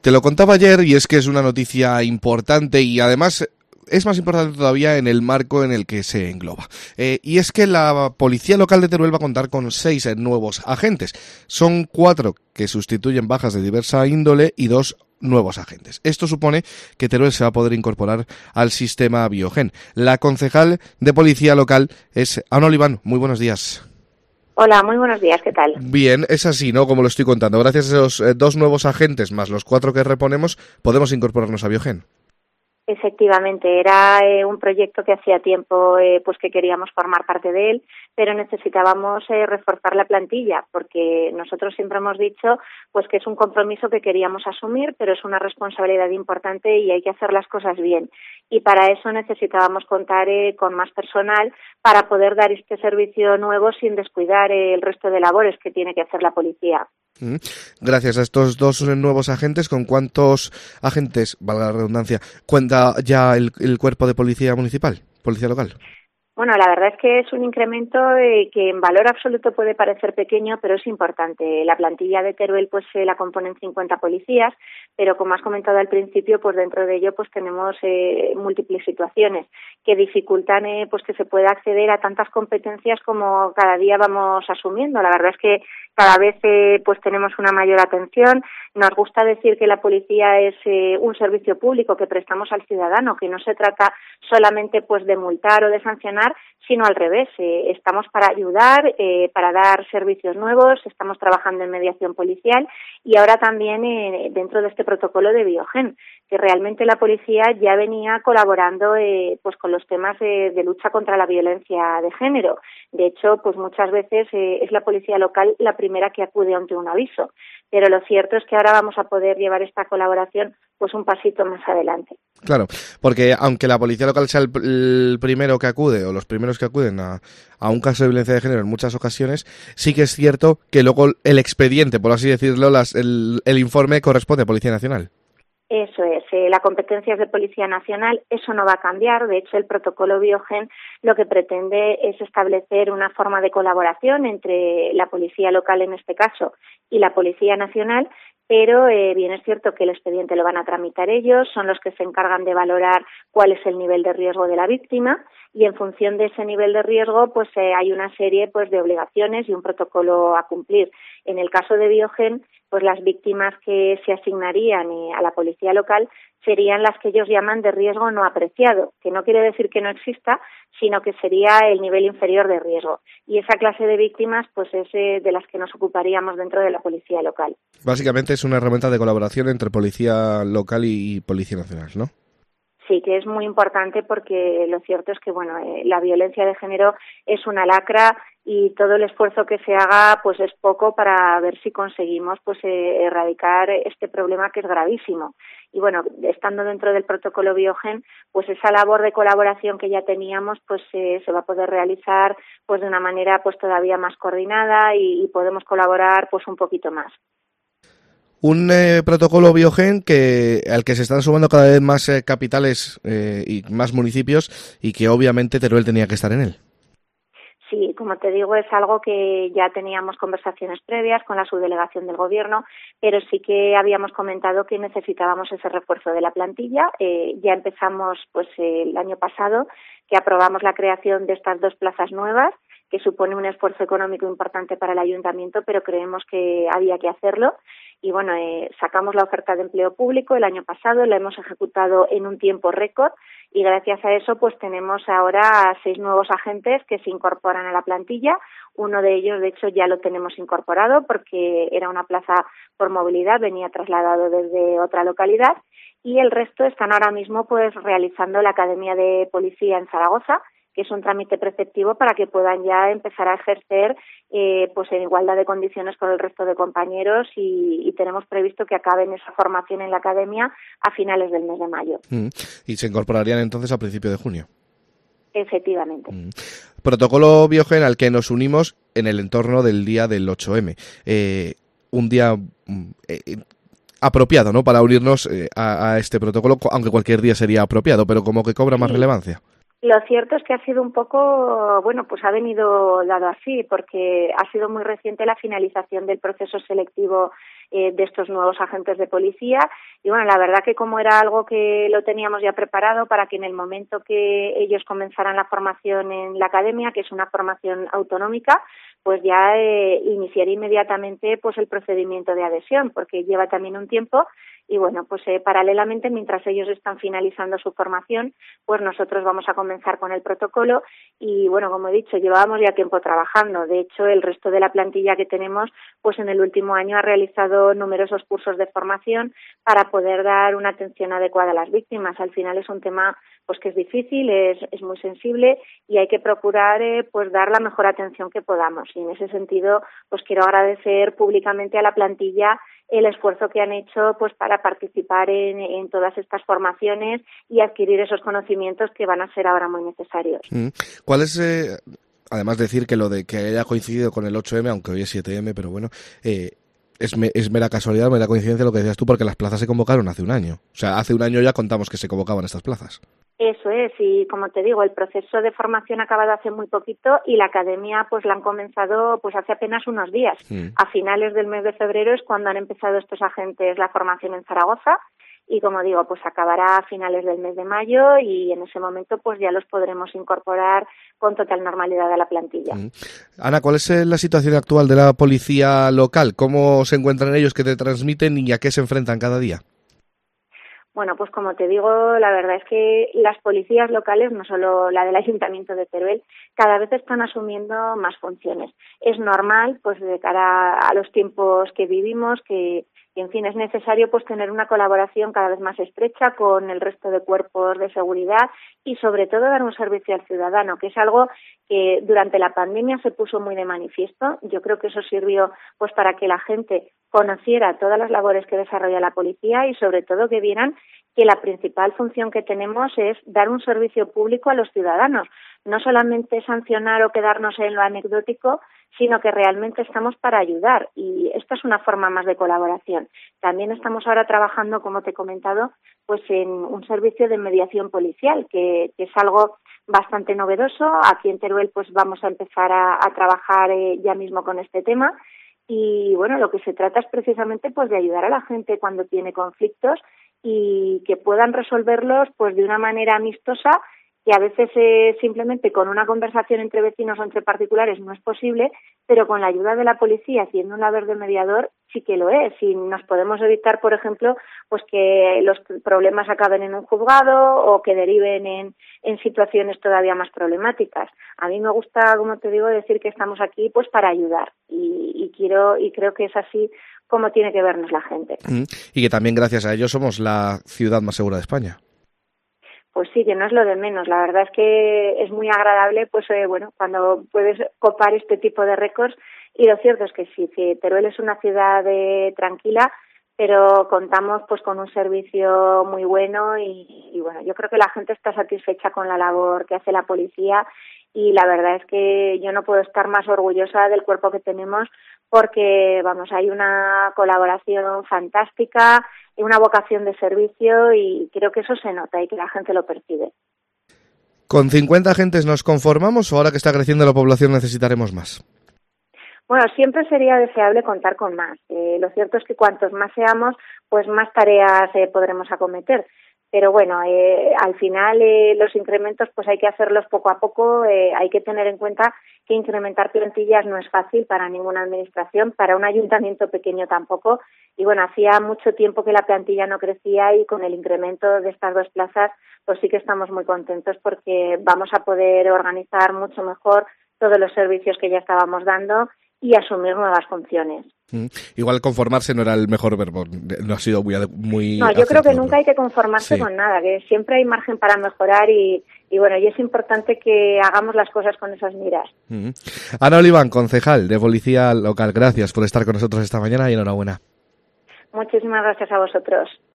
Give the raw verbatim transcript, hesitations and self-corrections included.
Te lo contaba ayer y es que es una noticia importante y además es más importante todavía en el marco en el que se engloba. Eh, y es que la Policía Local de Teruel va a contar con seis eh, nuevos agentes. Son cuatro que sustituyen bajas de diversa índole y dos nuevos agentes. Esto supone que Teruel se va a poder incorporar al sistema Biogen. La concejal de Policía Local es Ana Oliván. Muy buenos días. Hola, muy buenos días, ¿qué tal? Bien, es así, ¿no? Como lo estoy contando. Gracias a esos eh, dos nuevos agentes más los cuatro que reponemos, podemos incorporarnos a Biogen. Efectivamente, era eh, un proyecto que hacía tiempo eh, pues que queríamos formar parte de él, pero necesitábamos eh, reforzar la plantilla, porque nosotros siempre hemos dicho pues que es un compromiso que queríamos asumir, pero es una responsabilidad importante y hay que hacer las cosas bien. Y para eso necesitábamos contar eh, con más personal para poder dar este servicio nuevo sin descuidar eh, el resto de labores que tiene que hacer la policía. Gracias a estos dos nuevos agentes, ¿con cuántos agentes, valga la redundancia, cuenta ya el, el cuerpo de policía municipal, policía local? Bueno, la verdad es que es un incremento eh, que en valor absoluto puede parecer pequeño, pero es importante. La plantilla de Teruel pues se la componen cincuenta policías, pero como has comentado al principio, pues dentro de ello pues tenemos eh, múltiples situaciones que dificultan eh, pues que se pueda acceder a tantas competencias como cada día vamos asumiendo. La verdad es que cada vez eh, pues tenemos una mayor atención. Nos gusta decir que la policía es eh, un servicio público que prestamos al ciudadano, que no se trata solamente pues de multar o de sancionar, sino al revés. Eh, estamos para ayudar, eh, para dar servicios nuevos, estamos trabajando en mediación policial y ahora también eh, dentro de este protocolo de Biogen, que realmente la policía ya venía colaborando eh, pues con los temas de, de lucha contra la violencia de género. De hecho, pues muchas veces eh, es la policía local la primera que acude ante un aviso, pero lo cierto es que ahora vamos a poder llevar esta colaboración pues un pasito más adelante. Claro, porque aunque la policía local sea el, el primero que acude o los primeros que acuden a, a un caso de violencia de género en muchas ocasiones, sí que es cierto que luego el expediente, por así decirlo, las, el, el informe corresponde a Policía Nacional. Eso es, eh, la competencia es de Policía Nacional, eso no va a cambiar. De hecho, el protocolo Biogen lo que pretende es establecer una forma de colaboración entre la policía local, en este caso, y la Policía Nacional, pero eh, bien es cierto que el expediente lo van a tramitar ellos, son los que se encargan de valorar cuál es el nivel de riesgo de la víctima y en función de ese nivel de riesgo pues eh, hay una serie pues de obligaciones y un protocolo a cumplir. En el caso de Biogen, pues las víctimas que se asignarían eh, a la policía local serían las que ellos llaman de riesgo no apreciado, que no quiere decir que no exista, sino que sería el nivel inferior de riesgo. Y esa clase de víctimas pues es eh, de las que nos ocuparíamos dentro de la policía local. Básicamente es una herramienta de colaboración entre policía local y policía nacional, ¿no? Sí, que es muy importante porque lo cierto es que bueno, eh, la violencia de género es una lacra y todo el esfuerzo que se haga pues es poco para ver si conseguimos pues eh, erradicar este problema que es gravísimo. Y bueno, estando dentro del protocolo Biogen, pues esa labor de colaboración que ya teníamos pues eh, se va a poder realizar pues de una manera pues todavía más coordinada y, y podemos colaborar pues un poquito más. Un eh, protocolo Biogen que al que se están sumando cada vez más eh, capitales eh, y más municipios y que obviamente Teruel tenía que estar en él. Sí, como te digo, es algo que ya teníamos conversaciones previas con la subdelegación del Gobierno, pero sí que habíamos comentado que necesitábamos ese refuerzo de la plantilla. Eh, ya empezamos pues eh, el año pasado, que aprobamos la creación de estas dos plazas nuevas, que supone un esfuerzo económico importante para el ayuntamiento, pero creemos que había que hacerlo. Y bueno, eh, sacamos la oferta de empleo público el año pasado, la hemos ejecutado en un tiempo récord y gracias a eso pues tenemos ahora seis nuevos agentes que se incorporan a la plantilla. Uno de ellos, de hecho, ya lo tenemos incorporado porque era una plaza por movilidad, venía trasladado desde otra localidad y el resto están ahora mismo pues realizando la Academia de Policía en Zaragoza, que es un trámite preceptivo para que puedan ya empezar a ejercer eh, pues en igualdad de condiciones con el resto de compañeros y, y tenemos previsto que acaben esa formación en la academia a finales del mes de mayo. Mm. Y se incorporarían entonces a principio de junio. Efectivamente. Mm. Protocolo Biogen al que nos unimos en el entorno del día del ocho eme. Eh, un día eh, apropiado, ¿no?, para unirnos eh, a, a este protocolo, aunque cualquier día sería apropiado, pero como que cobra más sí. relevancia. Lo cierto es que ha sido un poco, bueno, pues ha venido dado así, porque ha sido muy reciente la finalización del proceso selectivo eh, de estos nuevos agentes de policía. Y bueno, la verdad que como era algo que lo teníamos ya preparado para que en el momento que ellos comenzaran la formación en la academia, que es una formación autonómica, pues ya eh, iniciar inmediatamente pues el procedimiento de adhesión, porque lleva también un tiempo. Y bueno, pues eh, paralelamente, mientras ellos están finalizando su formación, pues nosotros vamos a comenzar con el protocolo y bueno, como he dicho, llevábamos ya tiempo trabajando. De hecho, el resto de la plantilla que tenemos, pues en el último año ha realizado numerosos cursos de formación para poder dar una atención adecuada a las víctimas. Al final es un tema pues que es difícil, es, es muy sensible y hay que procurar eh, pues dar la mejor atención que podamos. Y en ese sentido, pues quiero agradecer públicamente a la plantilla el esfuerzo que han hecho pues para participar en, en todas estas formaciones y adquirir esos conocimientos que van a ser ahora muy necesarios. ¿Cuál es, eh, además decir que lo de que haya coincidido con el ocho eme, aunque hoy es siete eme, pero bueno, eh, es, me, es mera casualidad, mera coincidencia lo que decías tú, porque las plazas se convocaron hace un año. O sea, hace un año ya contamos que se convocaban estas plazas. Eso es, y como te digo, el proceso de formación ha acabado hace muy poquito y la academia pues la han comenzado pues hace apenas unos días. Mm. A finales del mes de febrero es cuando han empezado estos agentes la formación en Zaragoza y como digo, pues acabará a finales del mes de mayo y en ese momento pues ya los podremos incorporar con total normalidad a la plantilla. Mm. Ana, ¿cuál es la situación actual de la policía local? ¿Cómo se encuentran ellos, qué te transmiten y a qué se enfrentan cada día? Bueno, pues como te digo, la verdad es que las policías locales, no solo la del Ayuntamiento de Teruel, cada vez están asumiendo más funciones. Es normal, pues de cara a los tiempos que vivimos, que, en fin, es necesario pues tener una colaboración cada vez más estrecha con el resto de cuerpos de seguridad y sobre todo dar un servicio al ciudadano, que es algo que durante la pandemia se puso muy de manifiesto. Yo creo que eso sirvió pues para que la gente conociera todas las labores que desarrolla la policía y sobre todo que vieran que la principal función que tenemos es dar un servicio público a los ciudadanos, no solamente sancionar o quedarnos en lo anecdótico, sino que realmente estamos para ayudar y esta es una forma más de colaboración. También estamos ahora trabajando, como te he comentado, pues en un servicio de mediación policial, que, que es algo bastante novedoso. Aquí en Teruel pues vamos a empezar a, a trabajar eh, ya mismo con este tema. Y bueno, lo que se trata es precisamente pues de ayudar a la gente cuando tiene conflictos y que puedan resolverlos pues de una manera amistosa, que a veces eh, simplemente con una conversación entre vecinos o entre particulares no es posible, pero con la ayuda de la policía, haciendo un labor de mediador, sí que lo es. Y nos podemos evitar, por ejemplo, pues que los problemas acaben en un juzgado o que deriven en, en situaciones todavía más problemáticas. A mí me gusta, como te digo, decir que estamos aquí pues para ayudar y, y quiero y creo que es así como tiene que vernos la gente. Y que también gracias a ellos somos la ciudad más segura de España. Pues sí, que no es lo de menos. La verdad es que es muy agradable, pues eh, bueno, cuando puedes copar este tipo de récords. Y lo cierto es que sí, que Teruel es una ciudad eh, tranquila, pero contamos pues con un servicio muy bueno y, y bueno, yo creo que la gente está satisfecha con la labor que hace la policía y la verdad es que yo no puedo estar más orgullosa del cuerpo que tenemos porque, vamos, hay una colaboración fantástica, una vocación de servicio y creo que eso se nota y que la gente lo percibe. ¿Con cincuenta agentes nos conformamos o ahora que está creciendo la población necesitaremos más? Bueno, siempre sería deseable contar con más. Eh, lo cierto es que cuantos más seamos, pues más tareas eh, podremos acometer. Pero bueno, eh, al final eh, los incrementos pues hay que hacerlos poco a poco, eh, hay que tener en cuenta que incrementar plantillas no es fácil para ninguna administración, para un ayuntamiento pequeño tampoco, y bueno, hacía mucho tiempo que la plantilla no crecía y con el incremento de estas dos plazas pues sí que estamos muy contentos porque vamos a poder organizar mucho mejor todos los servicios que ya estábamos dando y asumir nuevas funciones. Mm. Igual conformarse no era el mejor verbo, no ha sido muy... muy no, yo creo que nunca hay que conformarse sí. con nada, que siempre hay margen para mejorar y, y bueno, y es importante que hagamos las cosas con esas miras. Mm. Ana Oliván, concejal de Policía Local, gracias por estar con nosotros esta mañana y enhorabuena. Muchísimas gracias a vosotros.